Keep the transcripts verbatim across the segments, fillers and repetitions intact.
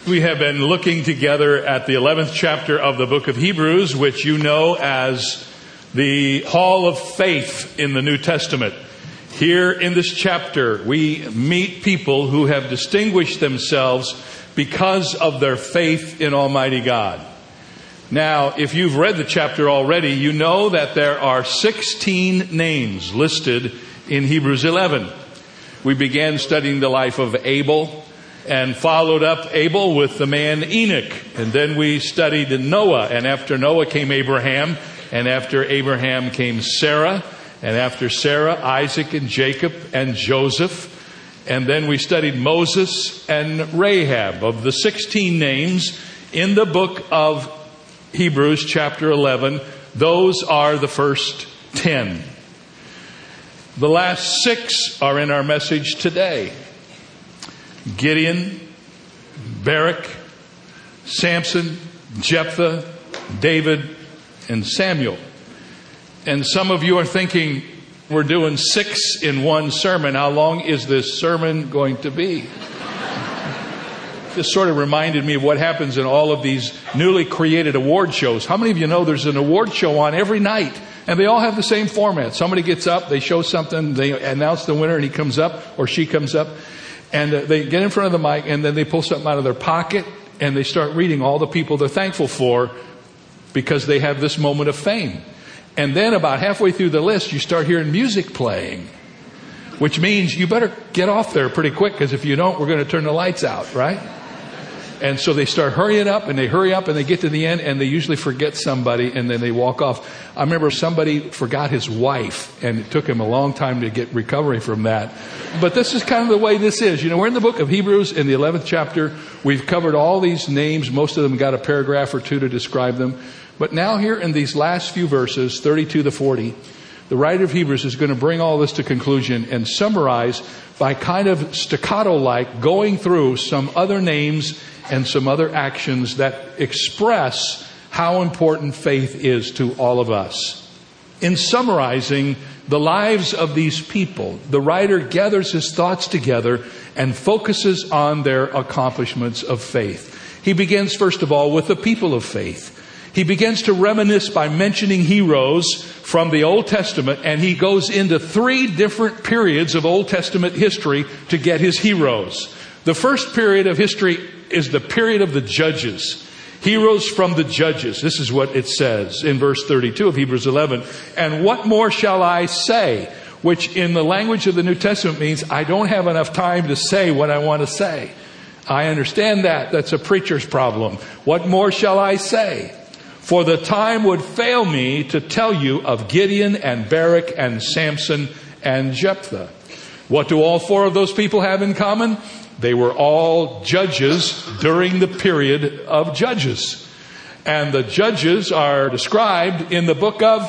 We have been looking together at the eleventh chapter of the book of Hebrews, which you know as the Hall of Faith in the New Testament. Here in this chapter, we meet people who have distinguished themselves because of their faith in Almighty God. Now, if you've read the chapter already, you know that there are sixteen names listed in Hebrews eleven. We began studying the life of Abel and followed up Abel with the man Enoch. And then we studied Noah. And after Noah came Abraham. And after Abraham came Sarah. And after Sarah, Isaac and Jacob and Joseph. And then we studied Moses and Rahab. Of the sixteen names in the book of Hebrews chapter eleven, those are the first ten. The last six are in our message today. Gideon, Barak, Samson, Jephthah, David, and Samuel. And some of you are thinking, we're doing six in one sermon. How long is this sermon going to be? This sort of reminded me of what happens in all of these newly created award shows. How many of you know there's an award show on every night? And they all have the same format. Somebody gets up, they show something, they announce the winner, and he comes up or she comes up. And uh, they get in front of the mic, and then they pull something out of their pocket, and they start reading all the people they're thankful for because they have this moment of fame. And then about halfway through the list, you start hearing music playing, which means you better get off there pretty quick, because if you don't, we're going to turn the lights out, right? And so they start hurrying up, and they hurry up, and they get to the end, and they usually forget somebody, and then they walk off. I remember somebody forgot his wife, and it took him a long time to get recovery from that. But this is kind of the way this is. You know, we're in the book of Hebrews in the eleventh chapter. We've covered all these names. Most of them got a paragraph or two to describe them. But now here in these last few verses, thirty-two to forty, the writer of Hebrews is going to bring all this to conclusion and summarize by kind of staccato-like going through some other names and some other actions that express how important faith is to all of us. In summarizing the lives of these people, the writer gathers his thoughts together and focuses on their accomplishments of faith. He begins, first of all, with the people of faith. He begins to reminisce by mentioning heroes from the Old Testament, and he goes into three different periods of Old Testament history to get his heroes. The first period of history is the period of the Judges. Heroes from the Judges. This is what it says in verse thirty-two of Hebrews eleven. And what more shall I say? Which in the language of the New Testament means I don't have enough time to say what I want to say. I understand that. That's a preacher's problem. What more shall I say? For the time would fail me to tell you of Gideon and Barak and Samson and Jephthah. What do all four of those people have in common? They were all judges during the period of Judges. And the judges are described in the book of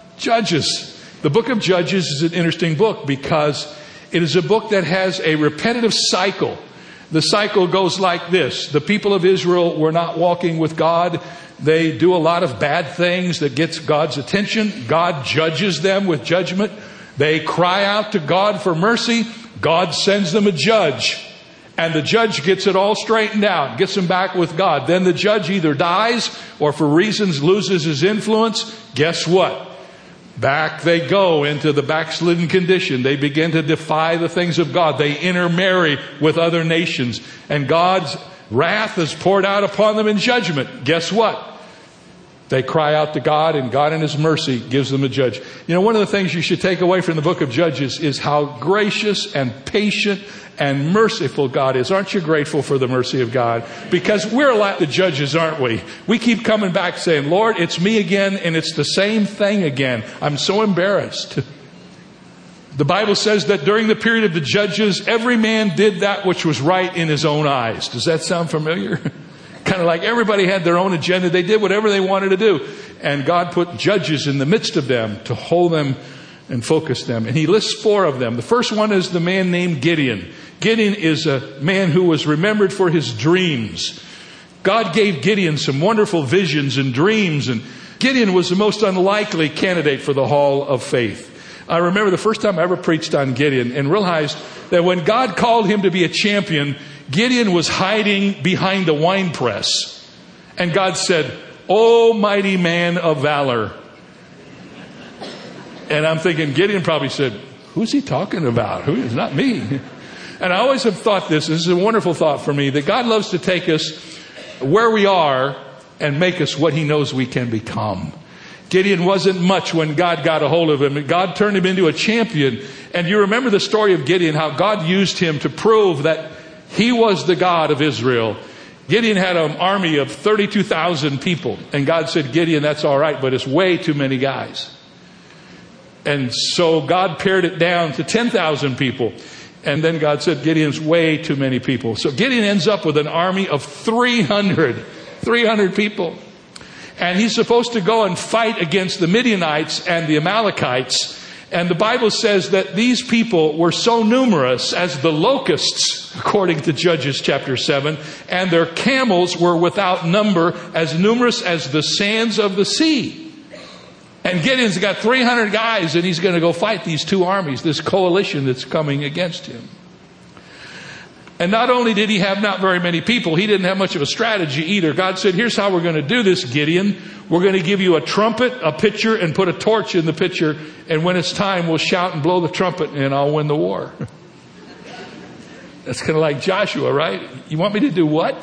Judges. The book of Judges is an interesting book because it is a book that has a repetitive cycle. The cycle goes like this. The people of Israel were not walking with God. They do a lot of bad things that gets God's attention. God judges them with judgment. They cry out to God for mercy. God sends them a judge. And the judge gets it all straightened out, gets them back with God. Then the judge either dies or for reasons loses his influence. Guess what? Back they go into the backslidden condition. They begin to defy the things of God. They intermarry with other nations. And God's wrath is poured out upon them in judgment. Guess what? They cry out to God, and God in His mercy gives them a judge. You know, one of the things you should take away from the book of Judges is how gracious and patient and merciful God is. Aren't you grateful for the mercy of God? Because we're like the judges, aren't we? We keep coming back saying, Lord, it's me again, and it's the same thing again. I'm so embarrassed. The Bible says that during the period of the judges, every man did that which was right in his own eyes. Does that sound familiar? Kind of like everybody had their own agenda. They did whatever they wanted to do. And God put judges in the midst of them to hold them and focus them. And He lists four of them. The first one is the man named Gideon. Gideon is a man who was remembered for his dreams. God gave Gideon some wonderful visions and dreams. And Gideon was the most unlikely candidate for the Hall of Faith. I remember the first time I ever preached on Gideon and realized that when God called him to be a champion, Gideon was hiding behind the winepress. And God said, "O mighty man of valor." And I'm thinking, Gideon probably said, "Who's he talking about? Who is not me?" And I always have thought this, this is a wonderful thought for me, that God loves to take us where we are and make us what he knows we can become. Gideon wasn't much when God got a hold of him. God turned him into a champion. And you remember the story of Gideon, how God used him to prove that he was the God of Israel. Gideon had an army of thirty-two thousand people. And God said, "Gideon, that's all right, but it's way too many guys." And so God pared it down to ten thousand people. And then God said, "Gideon's way too many people." So Gideon ends up with an army of three hundred. three hundred people. And he's supposed to go and fight against the Midianites and the Amalekites. And the Bible says that these people were so numerous as the locusts, according to Judges chapter seven. And their camels were without number, as numerous as the sands of the sea. And Gideon's got three hundred guys, and he's going to go fight these two armies, this coalition that's coming against him. And not only did he have not very many people, he didn't have much of a strategy either. God said, "Here's how we're going to do this, Gideon. We're going to give you a trumpet, a pitcher, and put a torch in the pitcher. And when it's time, we'll shout and blow the trumpet, and I'll win the war." That's kind of like Joshua, right? You want me to do what?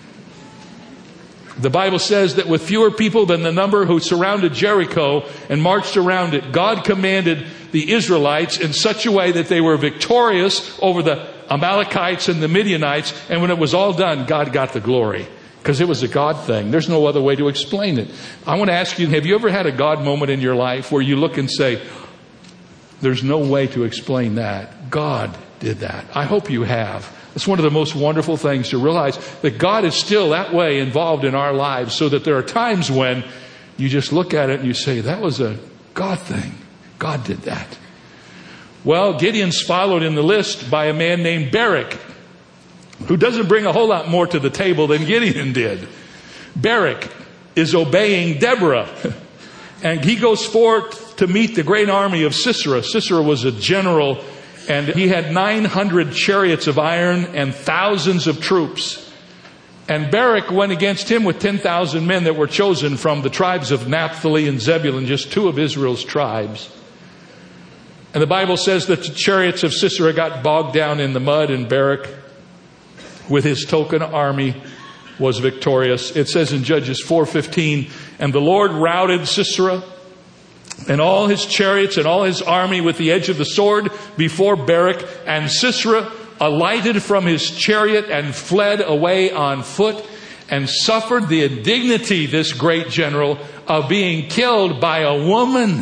The Bible says that with fewer people than the number who surrounded Jericho and marched around it, God commanded the Israelites in such a way that they were victorious over the Amalekites and the Midianites. And when it was all done, God got the glory, because it was a God thing. There's no other way to explain it. I want to ask you, have you ever had a God moment in your life where you look and say, "There's no way to explain that. God did that"? I hope you have. It's one of the most wonderful things to realize that God is still that way involved in our lives, so that there are times when you just look at it and you say, "That was a God thing. God did that." Well, Gideon's followed in the list by a man named Barak, who doesn't bring a whole lot more to the table than Gideon did. Barak is obeying Deborah, and he goes forth to meet the great army of Sisera. Sisera was a general, and he had nine hundred chariots of iron and thousands of troops. And Barak went against him with ten thousand men that were chosen from the tribes of Naphtali and Zebulun, just two of Israel's tribes. And the Bible says that the chariots of Sisera got bogged down in the mud, and Barak, with his token army, was victorious. It says in Judges four fifteen, "And the Lord routed Sisera and all his chariots and all his army with the edge of the sword before Barak. And Sisera alighted from his chariot and fled away on foot, and suffered the indignity, this great general, of being killed by a woman.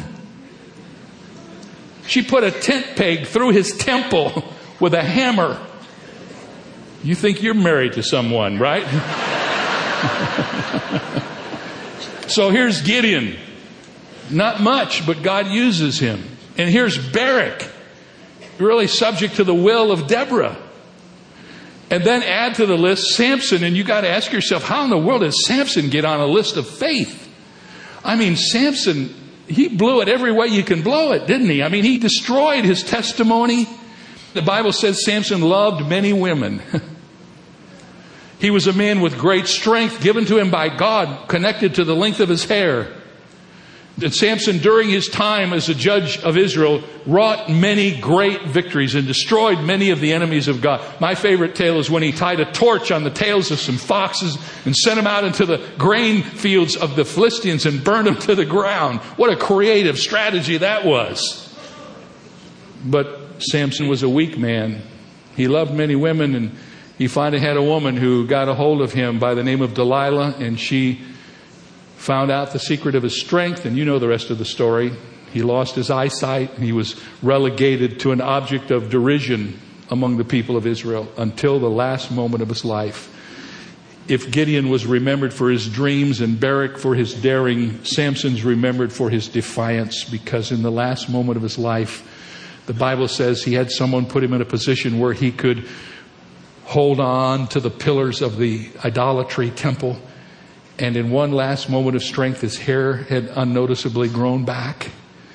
She put a tent peg through his temple with a hammer." You think you're married to someone, right? So here's Gideon. Not much, but God uses him. And here's Barak, really subject to the will of Deborah. And then add to the list Samson, and you got to ask yourself, how in the world did Samson get on a list of faith? I mean, Samson, he blew it every way you can blow it, didn't he? I mean, he destroyed his testimony. The Bible says Samson loved many women. He was a man with great strength given to him by God, connected to the length of his hair. And Samson, during his time as a judge of Israel, wrought many great victories and destroyed many of the enemies of God. My favorite tale is when he tied a torch on the tails of some foxes and sent them out into the grain fields of the Philistines and burned them to the ground. What a creative strategy that was. But Samson was a weak man. He loved many women, and he finally had a woman who got a hold of him by the name of Delilah, and she found out the secret of his strength, and you know the rest of the story. He lost his eyesight, and he was relegated to an object of derision among the people of Israel until the last moment of his life. If Gideon was remembered for his dreams and Barak for his daring, Samson's remembered for his defiance, because in the last moment of his life, the Bible says he had someone put him in a position where he could hold on to the pillars of the idolatry temple. And in one last moment of strength, his hair had unnoticeably grown back.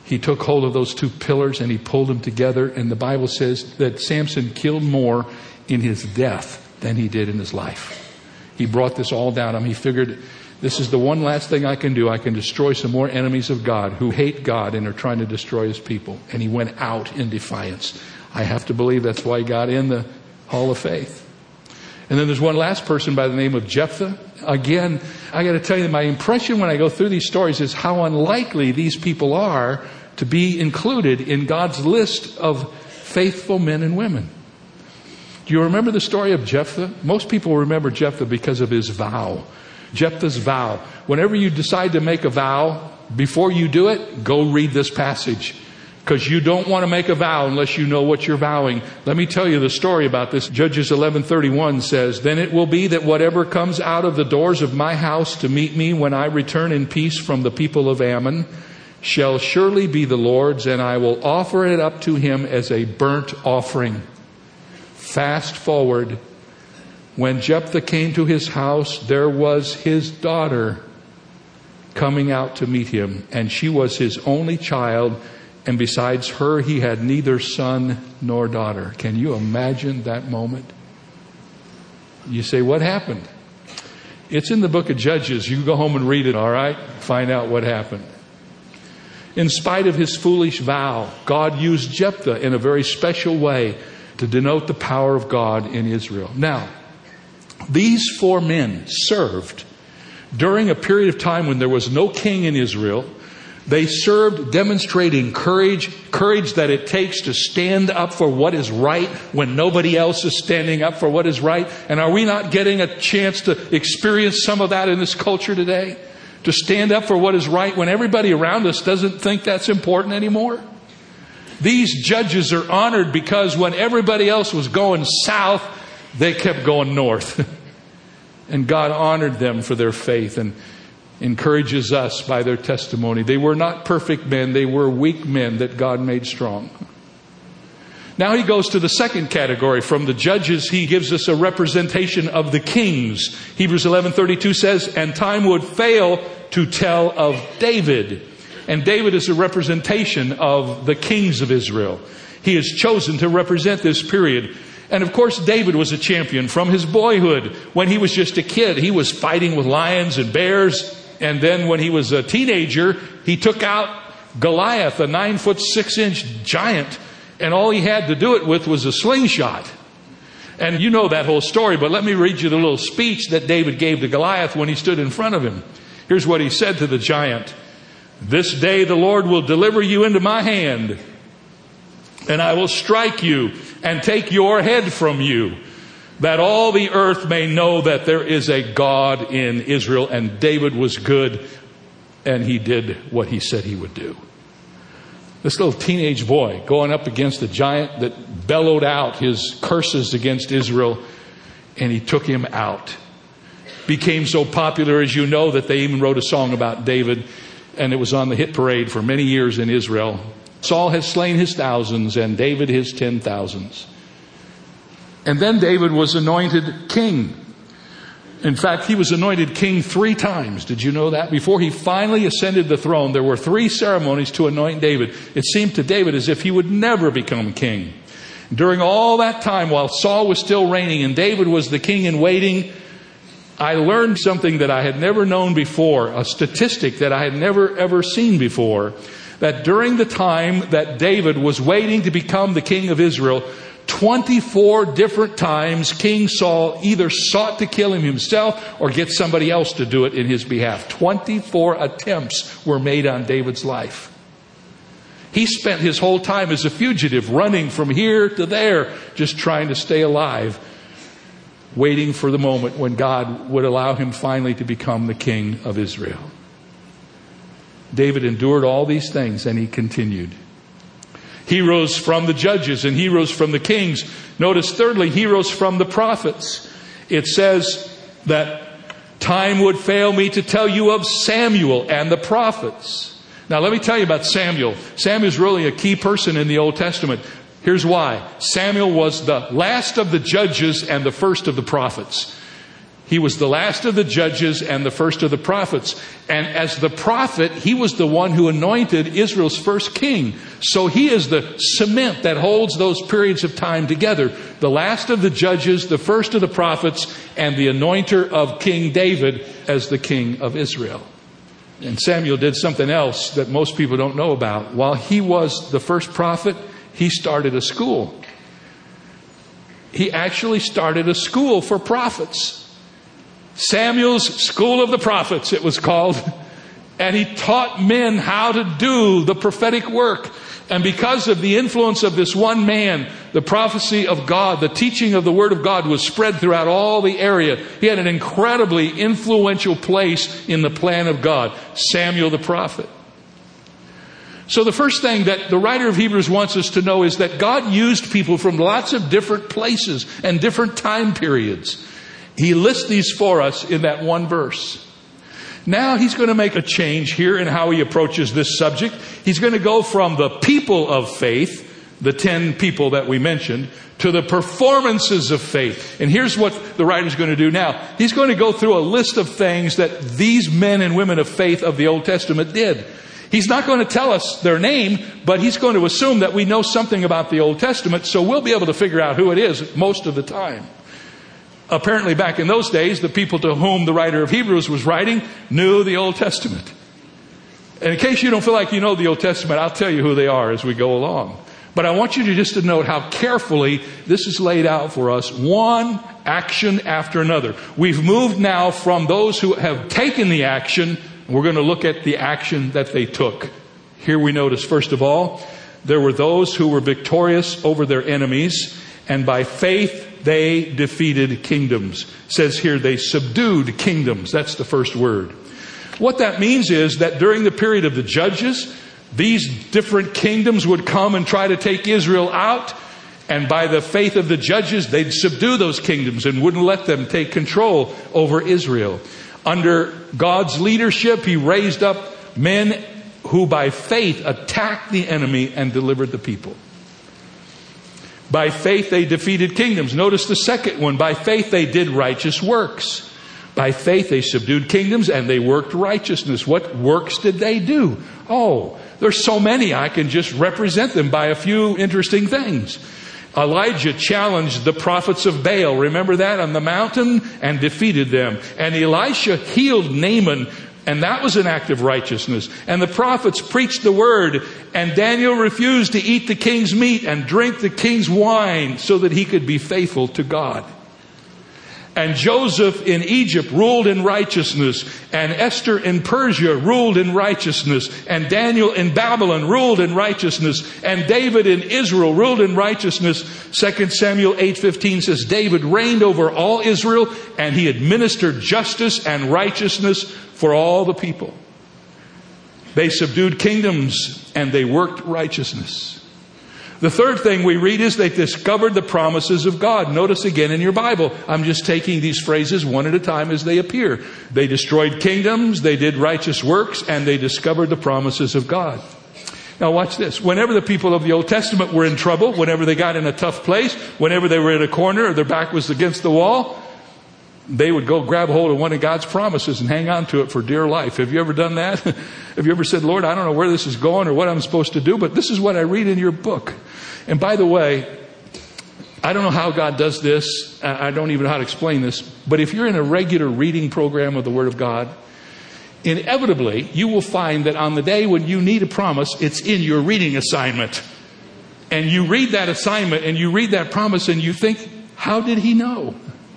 he took hold of those two pillars and he pulled them together. And the Bible says that Samson killed more in his death than he did in his life. He brought this all down on him. He figured, this is the one last thing I can do. I can destroy some more enemies of God who hate God and are trying to destroy his people. And he went out in defiance. I have to believe that's why he got in the Hall of Faith. And then there's one last person by the name of Jephthah. Again, I got to tell you, my impression when I go through these stories is how unlikely these people are to be included in God's list of faithful men and women. Do you remember the story of Jephthah? Most people remember Jephthah because of his vow. Jephthah's vow. Whenever you decide to make a vow, before you do it, go read this passage. Because you don't want to make a vow unless you know what you're vowing. Let me tell you the story about this. Judges eleven thirty-one says, "Then it will be that whatever comes out of the doors of my house to meet me when I return in peace from the people of Ammon shall surely be the Lord's, and I will offer it up to him as a burnt offering." Fast forward. When Jephthah came to his house, there was his daughter coming out to meet him, and she was his only child. And besides her, he had neither son nor daughter. Can you imagine that moment? You say, what happened? It's in the book of Judges. You can go home and read it, all right? Find out what happened. In spite of his foolish vow, God used Jephthah in a very special way to denote the power of God in Israel. Now, these four men served during a period of time when there was no king in Israel. They served demonstrating courage, courage that it takes to stand up for what is right when nobody else is standing up for what is right. And are we not getting a chance to experience some of that in this culture today? To stand up for what is right when everybody around us doesn't think that's important anymore? These judges are honored because when everybody else was going south, they kept going north. And God honored them for their faith and encourages us by their testimony. They were not perfect men. They were weak men that God made strong. Now he goes to the second category. From the judges, he gives us a representation of the kings. Hebrews eleven thirty-two says, "And time would fail to tell of David." And David is a representation of the kings of Israel. He is chosen to represent this period. And of course, David was a champion from his boyhood. When he was just a kid, he was fighting with lions and bears. And then when he was a teenager, he took out Goliath, a nine foot six inch giant. And all he had to do it with was a slingshot. And you know that whole story, but let me read you the little speech that David gave to Goliath when he stood in front of him. Here's what he said to the giant. "This day the Lord will deliver you into my hand, and I will strike you and take your head from you, that all the earth may know that there is a God in Israel." And David was good, and he did what he said he would do. This little teenage boy going up against a giant that bellowed out his curses against Israel, and he took him out. Became so popular, as you know, that they even wrote a song about David, and it was on the hit parade for many years in Israel. Saul has slain his thousands, and David his ten thousands. And then David was anointed king. In fact, he was anointed king three times. Did you know that? Before he finally ascended the throne, there were three ceremonies to anoint David. It seemed to David as if he would never become king. During all that time, while Saul was still reigning and David was the king in waiting, I learned something that I had never known before, a statistic that I had never ever seen before, that during the time that David was waiting to become the king of Israel, twenty-four different times King Saul either sought to kill him himself or get somebody else to do it in his behalf. twenty-four attempts were made on David's life. He spent his whole time as a fugitive, running from here to there, just trying to stay alive, waiting for the moment when God would allow him finally to become the king of Israel. David endured all these things, and he continued. Heroes from the judges and heroes from the kings. Notice thirdly, heroes from the prophets. It says that time would fail me to tell you of Samuel and the prophets. Now let me tell you about Samuel. Samuel's really a key person in the Old Testament. Here's why. Samuel was the last of the judges and the first of the prophets. He was the last of the judges and the first of the prophets. And as the prophet, he was the one who anointed Israel's first king. So he is the cement that holds those periods of time together. The last of the judges, the first of the prophets, and the anointer of King David as the king of Israel. And Samuel did something else that most people don't know about. While he was the first prophet, he started a school. He actually started a school for prophets. Samuel's School of the Prophets, it was called. And he taught men how to do the prophetic work. And because of the influence of this one man, the prophecy of God, the teaching of the Word of God was spread throughout all the area. He had an incredibly influential place in the plan of God. Samuel the prophet. So the first thing that the writer of Hebrews wants us to know is that God used people from lots of different places and different time periods. He lists these for us in that one verse. Now he's going to make a change here in how he approaches this subject. He's going to go from the people of faith, the ten people that we mentioned, to the performances of faith. And here's what the writer's going to do now. He's going to go through a list of things that these men and women of faith of the Old Testament did. He's not going to tell us their name, but he's going to assume that we know something about the Old Testament, so we'll be able to figure out who it is most of the time. Apparently back in those days, the people to whom the writer of Hebrews was writing knew the Old Testament. And in case you don't feel like you know the Old Testament, I'll tell you who they are as we go along. But I want you to just to note how carefully this is laid out for us, one action after another. We've moved now from those who have taken the action. We're going to look at the action that they took. Here we notice, first of all, there were those who were victorious over their enemies, and by faith they defeated kingdoms. It says here they subdued kingdoms. That's the first word. What that means is that during the period of the judges, these different kingdoms would come and try to take Israel out. And by the faith of the judges, they'd subdue those kingdoms and wouldn't let them take control over Israel. Under God's leadership, he raised up men who by faith attacked the enemy and delivered the people. By faith they defeated kingdoms. Notice the second one. By faith they did righteous works. By faith they subdued kingdoms and they worked righteousness. What works did they do? Oh, there's so many. I can just represent them by a few interesting things. Elijah challenged the prophets of Baal. Remember that on the mountain? And defeated them. And Elisha healed Naaman. And that was an act of righteousness. And the prophets preached the word. And Daniel refused to eat the king's meat and drink the king's wine so that he could be faithful to God. And Joseph in Egypt ruled in righteousness. And Esther in Persia ruled in righteousness. And Daniel in Babylon ruled in righteousness. And David in Israel ruled in righteousness. Second Samuel eight fifteen says, David reigned over all Israel, and he administered justice and righteousness for all the people. They subdued kingdoms and they worked righteousness. The third thing we read is they discovered the promises of God. Notice again in your Bible, I'm just taking these phrases one at a time as they appear. They destroyed kingdoms, they did righteous works, and they discovered the promises of God. Now watch this. Whenever the people of the Old Testament were in trouble, whenever they got in a tough place, whenever they were in a corner or their back was against the wall, they would go grab hold of one of God's promises and hang on to it for dear life. Have you ever done that? Have you ever said, Lord, I don't know where this is going or what I'm supposed to do, but this is what I read in your book. And by the way, I don't know how God does this. I don't even know how to explain this. But if you're in a regular reading program of the Word of God, inevitably you will find that on the day when you need a promise, it's in your reading assignment. And you read that assignment and you read that promise and you think, how did he know?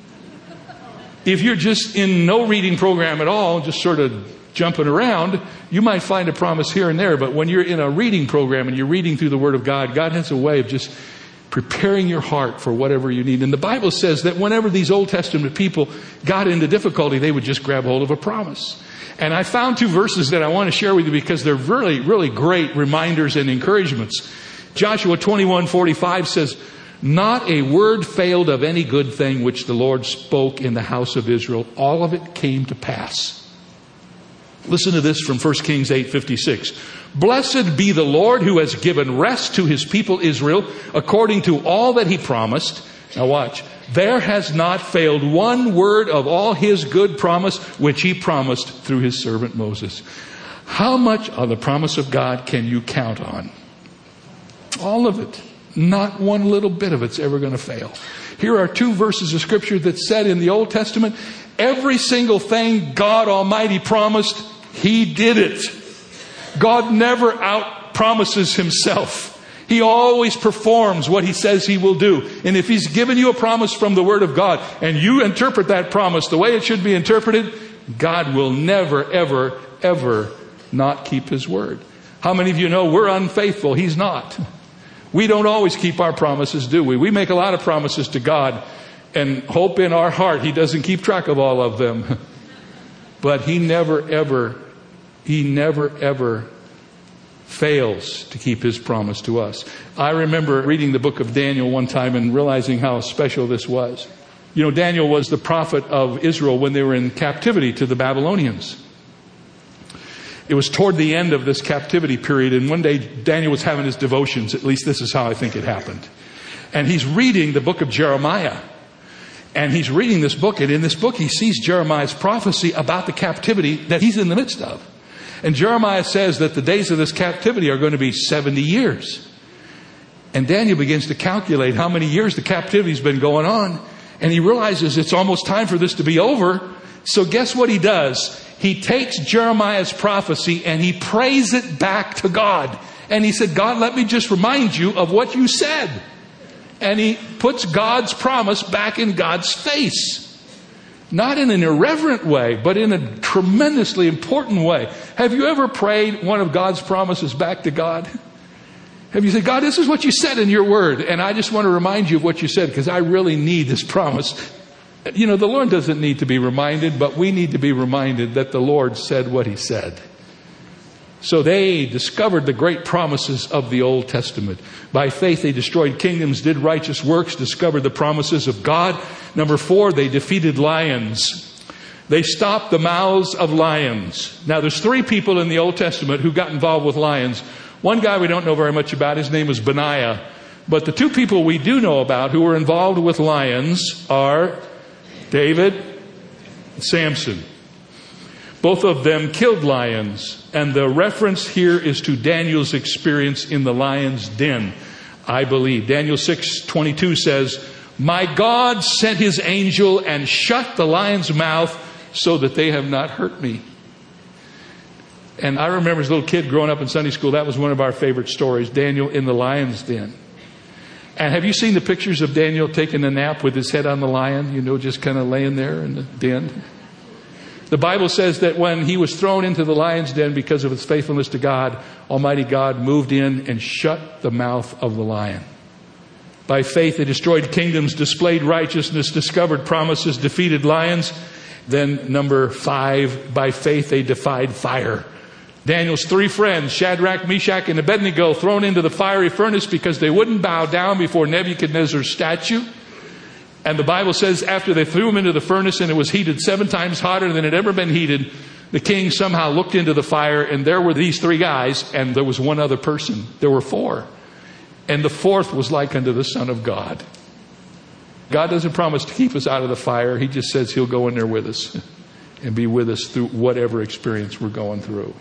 If you're just in no reading program at all, just sort of jumping around, you might find a promise here and there. But when you're in a reading program and you're reading through the Word of God, God has a way of just preparing your heart for whatever you need. And the Bible says that whenever these Old Testament people got into difficulty, they would just grab hold of a promise. And I found two verses that I want to share with you because they're really, really great reminders and encouragements. Joshua twenty-one forty-five says, not a word failed of any good thing which the Lord spoke in the house of Israel. All of it came to pass. Listen to this from First Kings eight fifty-six. Blessed be the Lord who has given rest to his people Israel according to all that he promised. Now watch. There has not failed one word of all his good promise, which he promised through his servant Moses. How much of the promise of God can you count on? All of it. Not one little bit of it's ever going to fail. Here are two verses of scripture that said in the Old Testament, every single thing God Almighty promised, he did it. God never out promises himself. He always performs what he says he will do. And if he's given you a promise from the Word of God and you interpret that promise the way it should be interpreted, God will never, ever, ever not keep his word. How many of you know we're unfaithful? He's not. We don't always keep our promises, do we? We make a lot of promises to God and hope in our heart he doesn't keep track of all of them. But he never, ever, he never, ever fails to keep his promise to us. I remember reading the book of Daniel one time and realizing how special this was. You know, Daniel was the prophet of Israel when they were in captivity to the Babylonians. It was toward the end of this captivity period, and one day Daniel was having his devotions. At least this is how I think it happened. And he's reading the book of Jeremiah. And he's reading this book, and in this book he sees Jeremiah's prophecy about the captivity that he's in the midst of. And Jeremiah says that the days of this captivity are going to be seventy years. And Daniel begins to calculate how many years the captivity's been going on. And he realizes it's almost time for this to be over. So guess what he does? He takes Jeremiah's prophecy and he prays it back to God. And he said, God, let me just remind you of what you said. And he puts God's promise back in God's face. Not in an irreverent way, but in a tremendously important way. Have you ever prayed one of God's promises back to God? Have you said, God, this is what you said in your word, and I just want to remind you of what you said because I really need this promise. You know, the Lord doesn't need to be reminded, but we need to be reminded that the Lord said what he said. So they discovered the great promises of the Old Testament. By faith, they destroyed kingdoms, did righteous works, discovered the promises of God. Number four, they defeated lions. They stopped the mouths of lions. Now, there's three people in the Old Testament who got involved with lions. One guy we don't know very much about, his name was Benaiah. But the two people we do know about who were involved with lions are David and Samson. Both of them killed lions. And the reference here is to Daniel's experience in the lion's den, I believe. Daniel six twenty-two says, my God sent his angel and shut the lion's mouth so that they have not hurt me. And I remember as a little kid growing up in Sunday school, that was one of our favorite stories, Daniel in the lion's den. And have you seen the pictures of Daniel taking a nap with his head on the lion? You know, just kind of laying there in the den. The Bible says that when he was thrown into the lion's den because of his faithfulness to God, Almighty God moved in and shut the mouth of the lion. By faith, they destroyed kingdoms, displayed righteousness, discovered promises, defeated lions. Then number five, by faith, they defied fire. Daniel's three friends, Shadrach, Meshach, and Abednego, thrown into the fiery furnace because they wouldn't bow down before Nebuchadnezzar's statue. And the Bible says after they threw him into the furnace and it was heated seven times hotter than it had ever been heated, the king somehow looked into the fire and there were these three guys and there was one other person. There were four. And the fourth was like unto the Son of God. God doesn't promise to keep us out of the fire. He just says he'll go in there with us and be with us through whatever experience we're going through.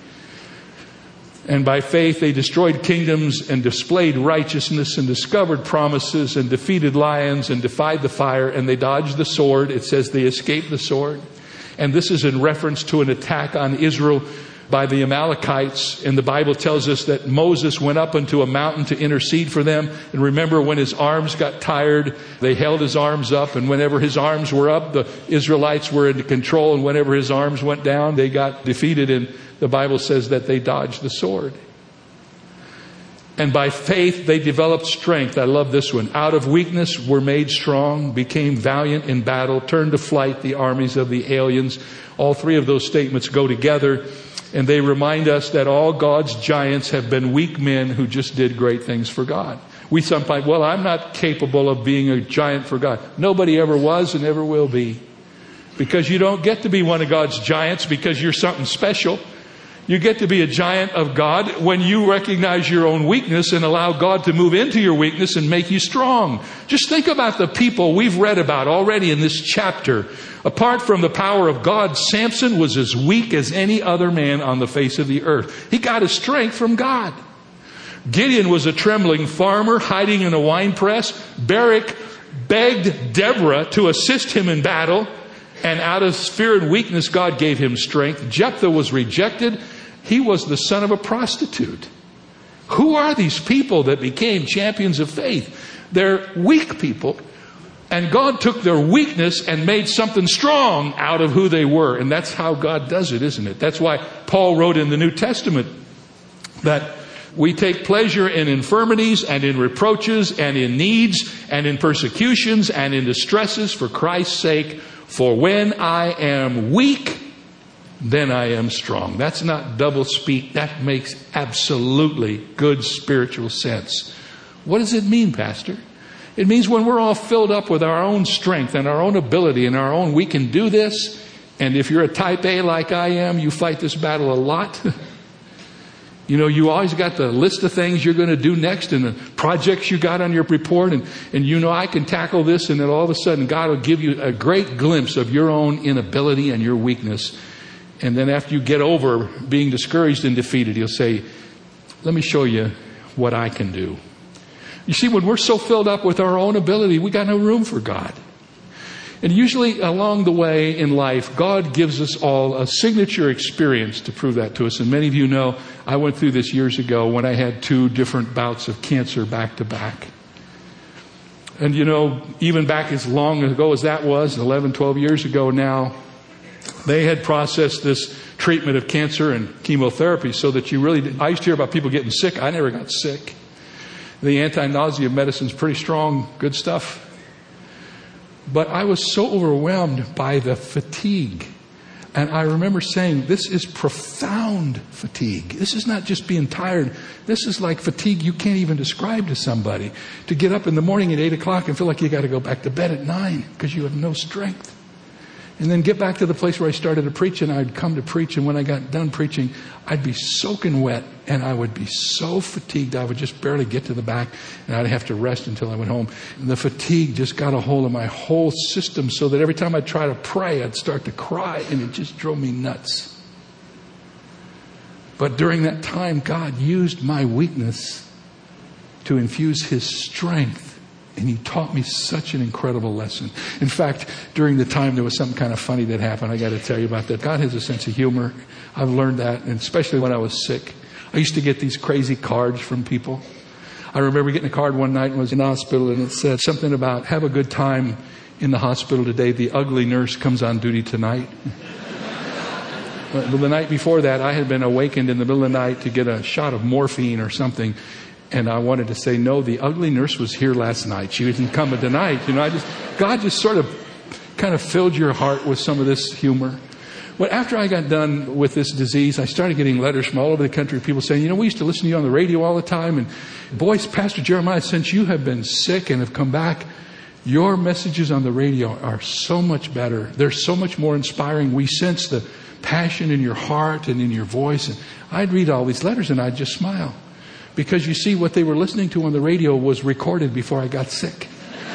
And by faith, they destroyed kingdoms and displayed righteousness and discovered promises and defeated lions and defied the fire. And they dodged the sword. It says they escaped the sword. And this is in reference to an attack on Israel by the Amalekites. And the Bible tells us that Moses went up into a mountain to intercede for them. And remember, when his arms got tired, they held his arms up. And whenever his arms were up, the Israelites were in control. And whenever his arms went down, they got defeated. And the Bible says that they dodged the sword. And by faith, they developed strength. I love this one. Out of weakness were made strong, became valiant in battle, turned to flight the armies of the aliens. All three of those statements go together. And they remind us that all God's giants have been weak men who just did great things for God. We sometimes, well, I'm not capable of being a giant for God. Nobody ever was and never will be. Because you don't get to be one of God's giants because you're something special. You get to be a giant of God when you recognize your own weakness and allow God to move into your weakness and make you strong. Just think about the people we've read about already in this chapter. Apart from the power of God, Samson was as weak as any other man on the face of the earth. He got his strength from God. Gideon was a trembling farmer hiding in a wine press. Barak begged Deborah to assist him in battle. And out of fear and weakness, God gave him strength. Jephthah was rejected. He was the son of a prostitute. Who are these people that became champions of faith? They're weak people. And God took their weakness and made something strong out of who they were. And that's how God does it, isn't it? That's why Paul wrote in the New Testament that we take pleasure in infirmities and in reproaches and in needs and in persecutions and in distresses for Christ's sake. For when I am weak, then I am strong. That's not double speak. That makes absolutely good spiritual sense. What does it mean, Pastor? It means when we're all filled up with our own strength and our own ability and our own, we can do this. And if you're a type A like I am, you fight this battle a lot. You know, you always got the list of things you're going to do next and the projects you got on your report. And, and you know, I can tackle this. And then all of a sudden, God will give you a great glimpse of your own inability and your weakness. And then after you get over being discouraged and defeated, He'll say, let me show you what I can do. You see, when we're so filled up with our own ability, we got no room for God. And usually along the way in life, God gives us all a signature experience to prove that to us. And many of you know, I went through this years ago when I had two different bouts of cancer back to back. And you know, even back as long ago as that was, eleven, twelve years ago now, they had processed this treatment of cancer and chemotherapy so that you really didn't. I used to hear about people getting sick. I never got sick. The anti-nausea medicine's pretty strong, good stuff. But I was so overwhelmed by the fatigue. And I remember saying, this is profound fatigue. This is not just being tired. This is like fatigue you can't even describe to somebody. To get up in the morning at eight o'clock and feel like you got to go back to bed at nine because you have no strength. And then get back to the place where I started to preach, and I'd come to preach, and when I got done preaching, I'd be soaking wet, and I would be so fatigued I would just barely get to the back, and I'd have to rest until I went home. And the fatigue just got a hold of my whole system so that every time I'd try to pray, I'd start to cry, and it just drove me nuts. But during that time, God used my weakness to infuse His strength. And He taught me such an incredible lesson. In fact, during the time there was something kind of funny that happened. I got to tell you about that. God has a sense of humor. I've learned that, and especially when I was sick. I used to get these crazy cards from people. I remember getting a card one night and was in the hospital, and it said something about, have a good time in the hospital today. The ugly nurse comes on duty tonight. But the night before that, I had been awakened in the middle of the night to get a shot of morphine or something. And I wanted to say, no, the ugly nurse was here last night. She wasn't coming tonight. You know, I just, God just sort of kind of filled your heart with some of this humor. But after I got done with this disease, I started getting letters from all over the country. People saying, you know, we used to listen to you on the radio all the time. And boys, Pastor Jeremiah, since you have been sick and have come back, your messages on the radio are so much better. They're so much more inspiring. We sense the passion in your heart and in your voice. And I'd read all these letters and I'd just smile. Because you see, what they were listening to on the radio was recorded before I got sick.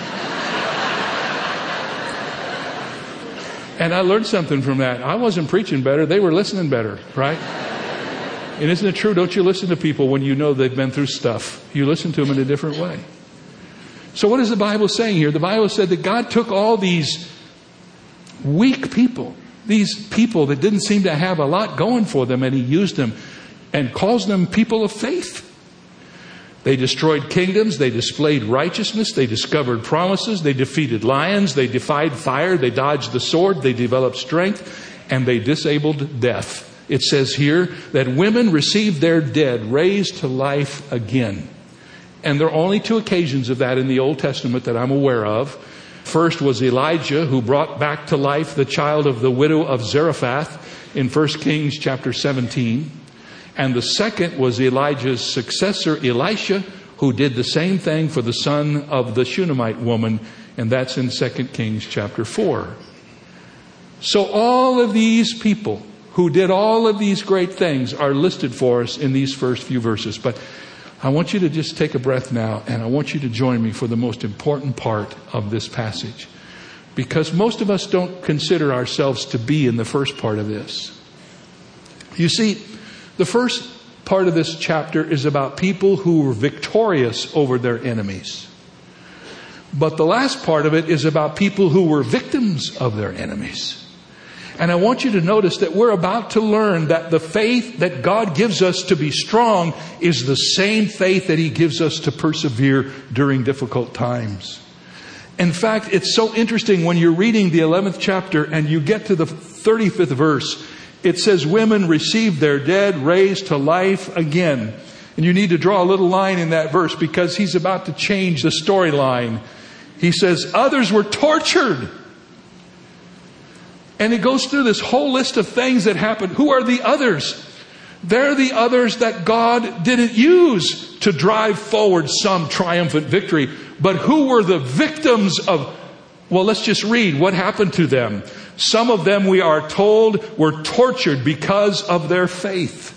And I learned something from that. I wasn't preaching better. They were listening better, right? And isn't it true? Don't you listen to people when you know they've been through stuff? You listen to them in a different way. So what is the Bible saying here? The Bible said that God took all these weak people, these people that didn't seem to have a lot going for them, and He used them and calls them people of faith. They destroyed kingdoms. They displayed righteousness. They discovered promises. They defeated lions. They defied fire. They dodged the sword. They developed strength. And they disabled death. It says here that women received their dead raised to life again. And there are only two occasions of that in the Old Testament that I'm aware of. First was Elijah, who brought back to life the child of the widow of Zarephath in First Kings chapter seventeen. And the second was Elijah's successor, Elisha, who did the same thing for the son of the Shunammite woman. And that's in Second Kings chapter four. So all of these people who who did all of these great things are listed for us in these first few verses. But I want you to just take a breath now, and I want you to join me for the most important part of this passage. Because most of us don't consider ourselves to be in the first part of this. You see, the first part of this chapter is about people who were victorious over their enemies. But the last part of it is about people who were victims of their enemies. And I want you to notice that we're about to learn that the faith that God gives us to be strong is the same faith that He gives us to persevere during difficult times. In fact, it's so interesting when you're reading the eleventh chapter and you get to the thirty-fifth verse. It says, women received their dead raised to life again. And you need to draw a little line in that verse because he's about to change the storyline. He says, others were tortured. And it goes through this whole list of things that happened. Who are the others? They're the others that God didn't use to drive forward some triumphant victory. But who were the victims of? Well, let's just read what happened to them. Some of them, we are told, were tortured because of their faith.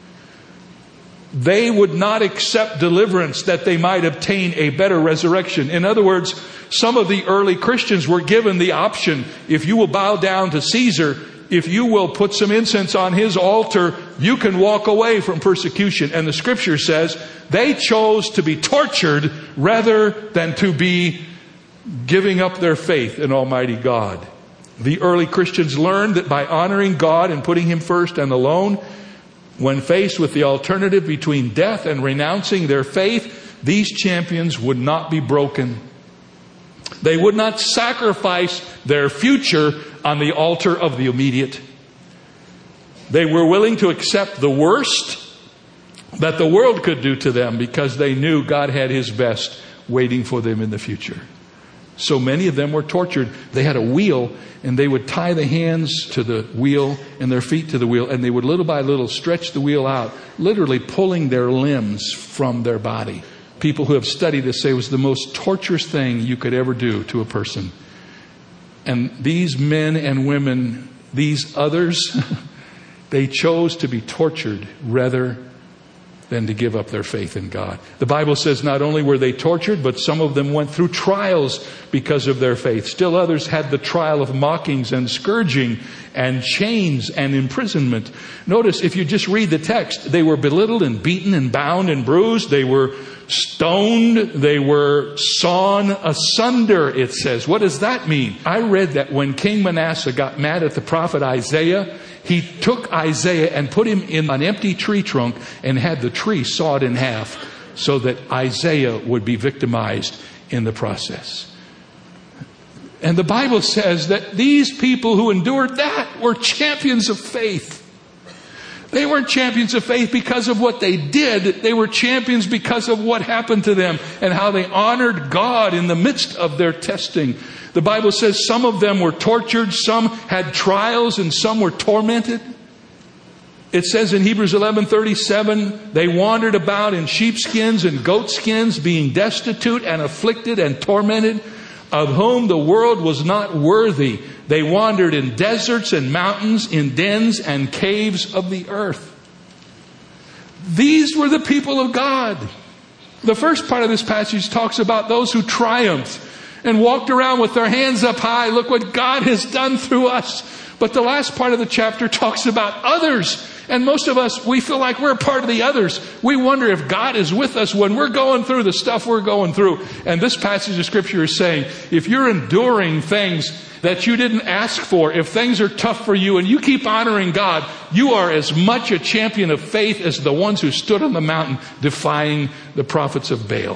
They would not accept deliverance that they might obtain a better resurrection. In other words, some of the early Christians were given the option, if you will bow down to Caesar, if you will put some incense on his altar, you can walk away from persecution. And the scripture says they chose to be tortured rather than to be giving up their faith in Almighty God. The early Christians learned that by honoring God and putting Him first and alone, when faced with the alternative between death and renouncing their faith, these champions would not be broken. They would not sacrifice their future on the altar of the immediate. They were willing to accept the worst that the world could do to them because they knew God had His best waiting for them in the future. So many of them were tortured. They had a wheel, and they would tie the hands to the wheel and their feet to the wheel, and they would little by little stretch the wheel out, literally pulling their limbs from their body. People who have studied this say it was the most torturous thing you could ever do to a person. And these men and women, these others, they chose to be tortured rather than to give up their faith in God. The Bible says not only were they tortured, but some of them went through trials because of their faith. Still others had the trial of mockings and scourging and chains and imprisonment. Notice, if you just read the text, they were belittled and beaten and bound and bruised. They were stoned. They were sawn asunder, it says. What does that mean? I read that when King Manasseh got mad at the prophet Isaiah, he took Isaiah and put him in an empty tree trunk and had the tree sawed in half so that Isaiah would be victimized in the process. And the Bible says that these people who endured that were champions of faith. They weren't champions of faith because of what they did. They were champions because of what happened to them and how they honored God in the midst of their testing. The Bible says some of them were tortured, some had trials, and some were tormented. It says in Hebrews eleven thirty-seven, they wandered about in sheepskins and goatskins, being destitute and afflicted and tormented, of whom the world was not worthy. They wandered in deserts and mountains, in dens and caves of the earth. These were the people of God. The first part of this passage talks about those who triumphed and walked around with their hands up high. Look what God has done through us. But the last part of the chapter talks about others. And most of us, we feel like we're a part of the others. We wonder if God is with us when we're going through the stuff we're going through. And this passage of Scripture is saying, if you're enduring things that you didn't ask for, if things are tough for you and you keep honoring God, you are as much a champion of faith as the ones who stood on the mountain defying the prophets of Baal.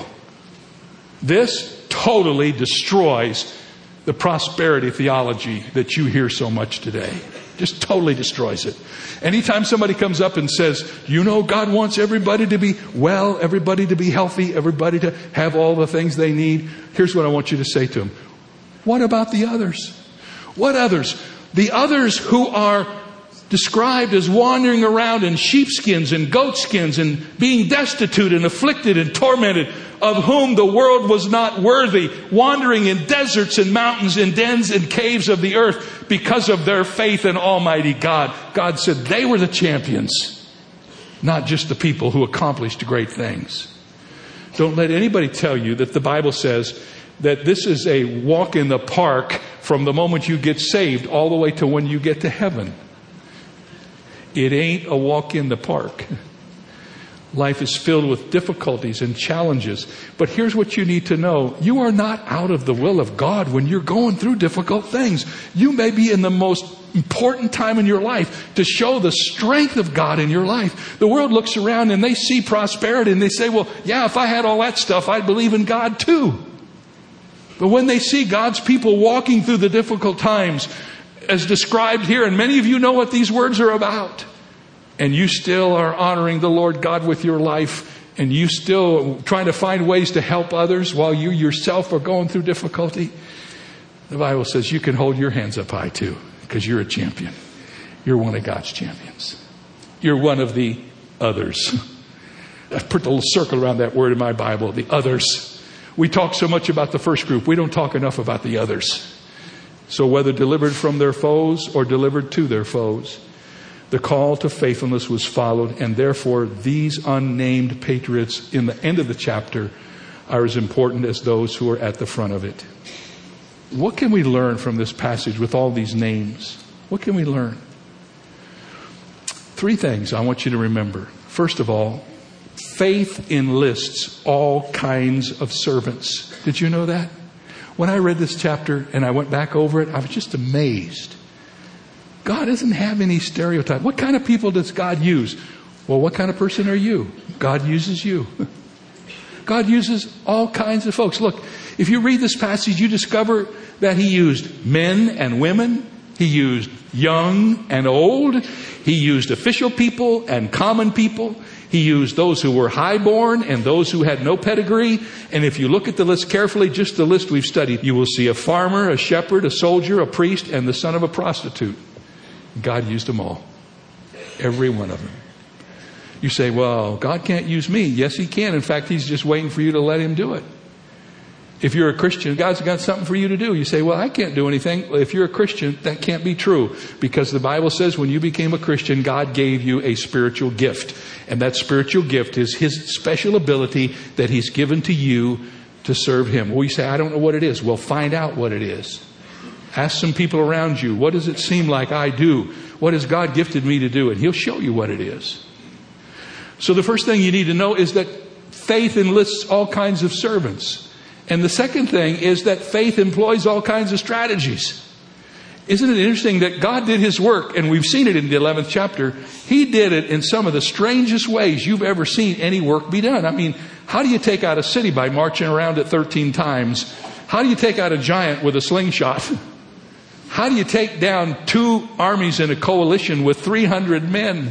This totally destroys the prosperity theology that you hear so much today. Just totally destroys it. Anytime somebody comes up and says, you know, God wants everybody to be well, everybody to be healthy, everybody to have all the things they need. Here's what I want you to say to them. What about the others? What others? The others who are described as wandering around in sheepskins and goatskins and being destitute and afflicted and tormented. of whom the world was not worthy, wandering in deserts and mountains, in dens and caves of the earth, because of their faith in Almighty God. God said they were the champions, not just the people who accomplished great things. Don't let anybody tell you that the Bible says that this is a walk in the park from the moment you get saved all the way to when you get to heaven. It ain't a walk in the park. Life is filled with difficulties and challenges. But here's what you need to know. You are not out of the will of God when you're going through difficult things. You may be in the most important time in your life to show the strength of God in your life. The world looks around and they see prosperity and they say, well, yeah, if I had all that stuff, I'd believe in God too. But when they see God's people walking through the difficult times, as described here, and many of you know what these words are about, and you still are honoring the Lord God with your life, and you still trying to find ways to help others while you yourself are going through difficulty, the Bible says you can hold your hands up high too, because you're a champion. You're one of God's champions. You're one of the others. I put a little circle around that word in my Bible, the others. We talk so much about the first group. We don't talk enough about the others. So whether delivered from their foes or delivered to their foes, the call to faithfulness was followed, and therefore these unnamed patriots in the end of the chapter are as important as those who are at the front of it. What can we learn from this passage with all these names? What can we learn? Three things I want you to remember. First of all, faith enlists all kinds of servants. Did you know that? When I read this chapter and I went back over it, I was just amazed. God doesn't have any stereotype. What kind of people does God use? Well, what kind of person are you? God uses you. God uses all kinds of folks. Look, if you read this passage, you discover that He used men and women. He used young and old. He used official people and common people. He used those who were highborn and those who had no pedigree. And if you look at the list carefully, just the list we've studied, you will see a farmer, a shepherd, a soldier, a priest, and the son of a prostitute. God used them all. Every one of them. You say, well, God can't use me. Yes, He can. In fact, He's just waiting for you to let Him do it. If you're a Christian, God's got something for you to do. You say, well, I can't do anything. Well, if you're a Christian, that can't be true. Because the Bible says when you became a Christian, God gave you a spiritual gift. And that spiritual gift is His special ability that He's given to you to serve Him. Well, you say, I don't know what it is. Well, find out what it is. Ask some people around you. What does it seem like I do? What has God gifted me to do? And He'll show you what it is. So the first thing you need to know is that faith enlists all kinds of servants. And the second thing is that faith employs all kinds of strategies. Isn't it interesting that God did His work, and we've seen it in the eleventh chapter. He did it in some of the strangest ways you've ever seen any work be done. I mean, how do you take out a city by marching around it thirteen times? How do you take out a giant with a slingshot? How do you take down two armies in a coalition with three hundred men?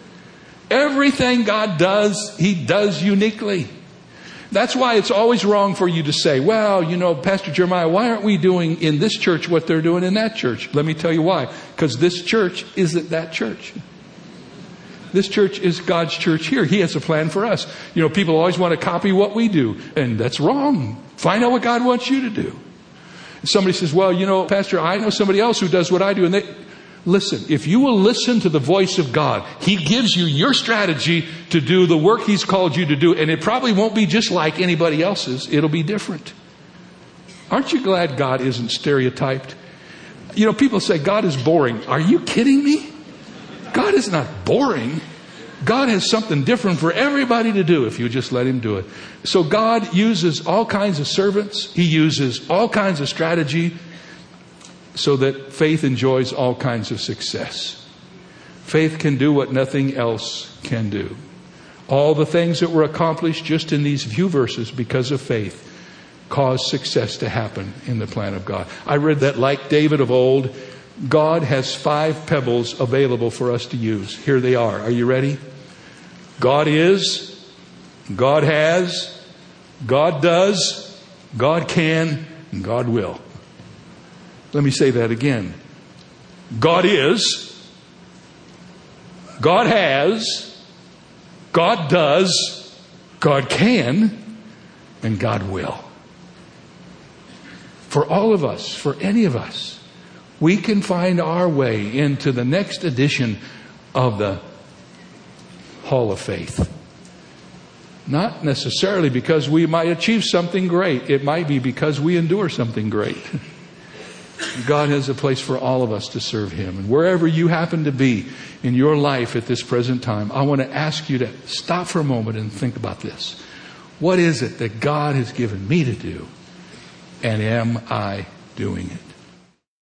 Everything God does, He does uniquely. That's why it's always wrong for you to say, well, you know, Pastor Jeremiah, why aren't we doing in this church what they're doing in that church? Let me tell you why. Because this church isn't that church. This church is God's church here. He has a plan for us. You know, people always want to copy what we do, and that's wrong. Find out what God wants you to do. Somebody says, well, you know, Pastor, I know somebody else who does what I do, and they... Listen, if you will listen to the voice of God, He gives you your strategy to do the work He's called you to do. And it probably won't be just like anybody else's. It'll be different. Aren't you glad God isn't stereotyped? You know, people say God is boring. Are you kidding me? God is not boring. God has something different for everybody to do if you just let Him do it. So God uses all kinds of servants. He uses all kinds of strategy, so that faith enjoys all kinds of success. Faith can do what nothing else can do. All the things that were accomplished just in these few verses because of faith caused success to happen in the plan of God. I read that like David of old, God has five pebbles available for us to use. Here they are. Are you ready? God is, God has, God does, God can, and God will. Let me say that again. God is, God has, God does, God can, And God will. For all of us, for any of us, we can find our way into the next edition of the Hall of Faith. Not necessarily because we might achieve something great. It might be because we endure something great. God has a place for all of us to serve Him. And wherever you happen to be in your life at this present time, I want to ask you to stop for a moment and think about this. What is it that God has given me to do? And am I doing it?